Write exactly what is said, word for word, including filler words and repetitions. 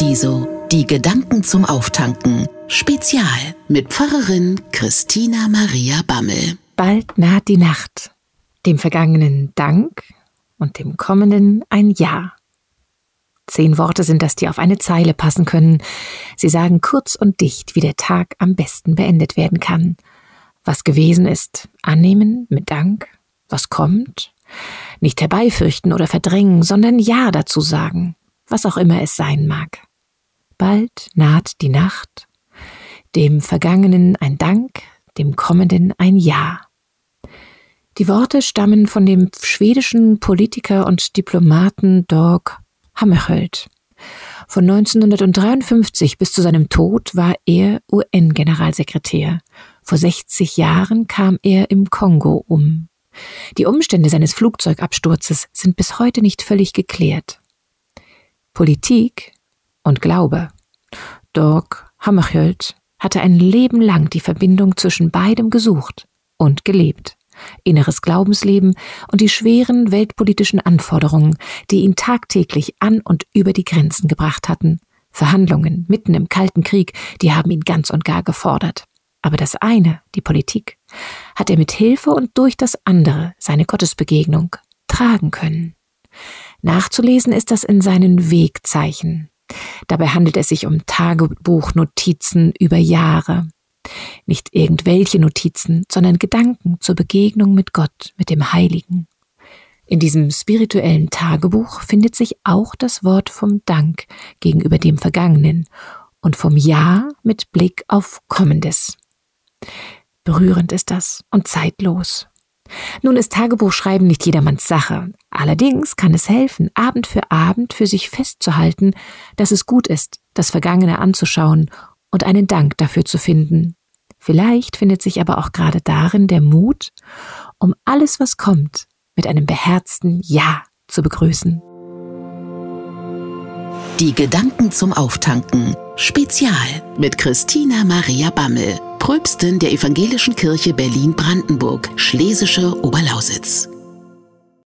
Paradiso, die Gedanken zum Auftanken. Spezial mit Pfarrerin Christina Maria Bammel. Bald naht die Nacht, dem Vergangenen Dank und dem Kommenden ein Ja. Zehn Worte sind das, die auf eine Zeile passen können. Sie sagen kurz und dicht, wie der Tag am besten beendet werden kann. Was gewesen ist, annehmen mit Dank. Was kommt, nicht herbeifürchten oder verdrängen, sondern Ja dazu sagen, was auch immer es sein mag. Bald naht die Nacht, dem Vergangenen ein Dank, dem Kommenden ein Ja. Die Worte stammen von dem schwedischen Politiker und Diplomaten Dag Hammarskjöld. Von neunzehnhundertdreiundfünfzig bis zu seinem Tod war er U N-Generalsekretär. Vor sechzig Jahren kam er im Kongo um. Die Umstände seines Flugzeugabsturzes sind bis heute nicht völlig geklärt. Politik und Glaube. Dag Hammarskjöld hatte ein Leben lang die Verbindung zwischen beidem gesucht und gelebt. Inneres Glaubensleben und die schweren weltpolitischen Anforderungen, die ihn tagtäglich an und über die Grenzen gebracht hatten. Verhandlungen mitten im Kalten Krieg, die haben ihn ganz und gar gefordert. Aber das eine, die Politik, hat er mit Hilfe und durch das andere, seine Gottesbegegnung, tragen können. Nachzulesen ist das in seinen Wegzeichen. Dabei handelt es sich um Tagebuchnotizen über Jahre. Nicht irgendwelche Notizen, sondern Gedanken zur Begegnung mit Gott, mit dem Heiligen. In diesem spirituellen Tagebuch findet sich auch das Wort vom Dank gegenüber dem Vergangenen und vom Ja mit Blick auf Kommendes. Berührend ist das und zeitlos. Nun ist Tagebuchschreiben nicht jedermanns Sache. Allerdings kann es helfen, Abend für Abend für sich festzuhalten, dass es gut ist, das Vergangene anzuschauen und einen Dank dafür zu finden. Vielleicht findet sich aber auch gerade darin der Mut, um alles, was kommt, mit einem beherzten Ja zu begrüßen. Die Gedanken zum Auftanken. Spezial mit Christina Maria Bammel, Pröpstin der Evangelischen Kirche Berlin-Brandenburg, Schlesische Oberlausitz.